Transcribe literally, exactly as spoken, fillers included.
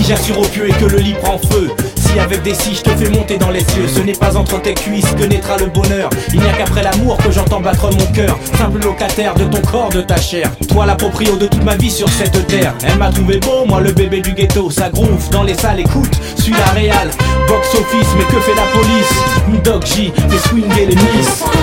J'assure au pieu et que le lit prend feu. Si avec des si je te fais monter dans les cieux, ce n'est pas entre tes cuisses que naîtra le bonheur. Il n'y a qu'après l'amour que j'entends battre mon cœur. Simple locataire de ton corps, de ta chair. Toi la proprio de toute ma vie sur cette terre. Elle m'a trouvé beau, moi le bébé du ghetto. Ça groove dans les salles, écoute, suis la réal. Box office, mais que fait la police? Doc J fait swinger les miss.